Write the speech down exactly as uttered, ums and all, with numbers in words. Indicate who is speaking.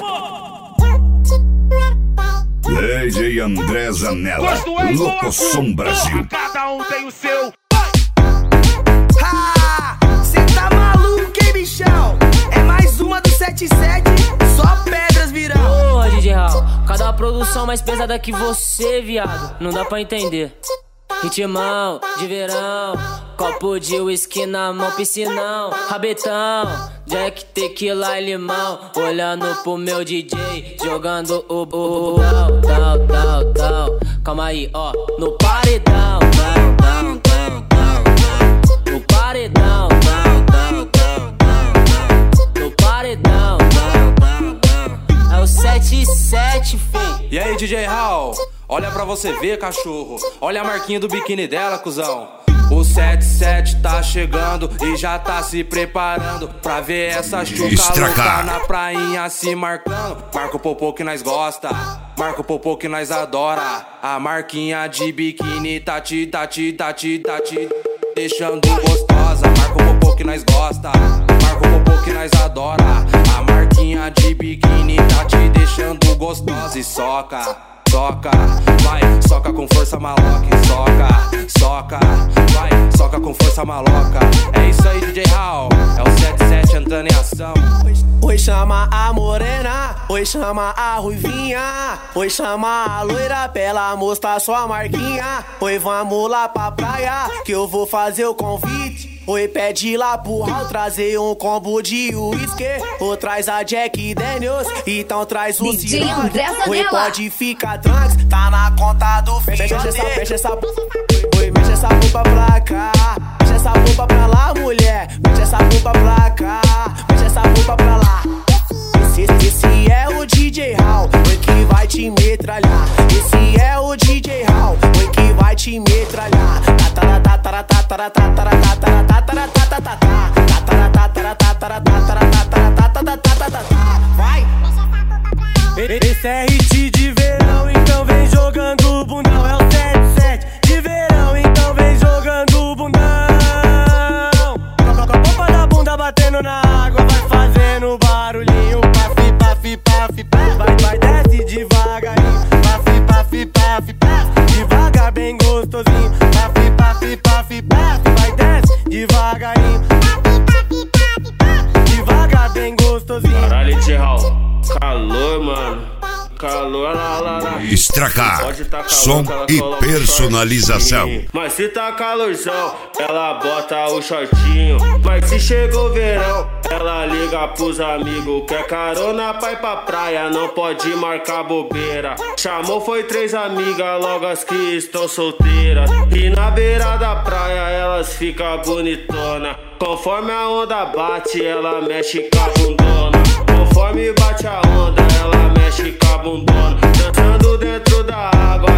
Speaker 1: D J André Zanella, Locosom Brasil.
Speaker 2: Cada um tem o seu.
Speaker 3: Ha! Cê tá maluco, hein, bichão? É mais uma do sete sete, só pedras virão.
Speaker 4: Porra, D J Raul, cada produção mais pesada que você, viado. Não dá pra entender. Ritmão de verão, copo de uísque na mão, piscinão, rabetão, Jack, tequila e limão, olhando pro meu D J, jogando o o tal, tal, tal, tal. Calma aí, ó, no paredão, tal, tal, tal, tal. No paredão, tal, tal, tal, tal. No paredão, tal, tal, tal. É o sete sete, fei.
Speaker 5: E aí, D J Raul? Olha pra você ver, cachorro. Olha a marquinha do biquíni dela, cuzão. O sete sete tá chegando e já tá se preparando pra ver essa chuca louca na prainha se marcando. Marca o popô que nós gosta, marca o popô que nós adora. A marquinha de biquíni tá te, tá te, tá te, tá te deixando gostosa. Marca o popô que nós gosta, marca o popô que nós adora. A marquinha de biquíni tá te deixando gostosa. E soca, soca, vai, soca com força maloca, soca, soca, vai, soca com força maloca. É isso aí, D J Raul, é o sete sete entrando em ação.
Speaker 3: Oi, chama a morena, oi, chama a ruivinha, oi, chama a loira pra ela mostrar sua marquinha. Oi, vamos lá pra praia que eu vou fazer o convite. Oi, pede lá pro Raul trazer um combo de uísque. Ou traz a Jack Daniels, então traz o
Speaker 6: D J André Zanella.
Speaker 3: Oi, pode ficar tranks, tá na conta do filho. Mexe essa, mexe essa, oi, mexe essa roupa pra cá, mexe essa roupa pra lá, mulher. Mexe essa roupa pra cá, mexe essa roupa pra lá. Esse, esse, esse é o D J Raul, oi, que vai te metralhar. Esse é o D J Raul, oi, que vai te metralhar. Vai! Esse é hit de verão, então vem jogando bundão. É o sete sete de verão, então vem jogando bundão. Com a pompa da bunda batendo na água, vai fazendo barulhinho. Paf, paf, paf, paf. Vai, vai, desce devagarinho. Paf, paf, paf, paf. Devagar, bem gostosinho. Paf, paf, paf, paf. Vai, desce devagarinho. Devagar, bem gostosinho.
Speaker 7: Caralho, D J Raul, calor, mano. Calor, lá, lá, lá.
Speaker 1: Estracar,
Speaker 7: tá calor,
Speaker 1: som e personalização.
Speaker 7: Shortinho. Mas se tá calorzão, ela bota o shortinho. Mas se chegou o verão, ela liga pros amigos. Quer carona pra ir pra praia, não pode marcar bobeira. Chamou foi três amigas, logo as que estão solteiras. E na beira da praia elas ficam bonitona. Conforme a onda bate, ela mexe com a bundona. Conforme bate a onda, ela mexe com a bundona. Dançando dentro da água,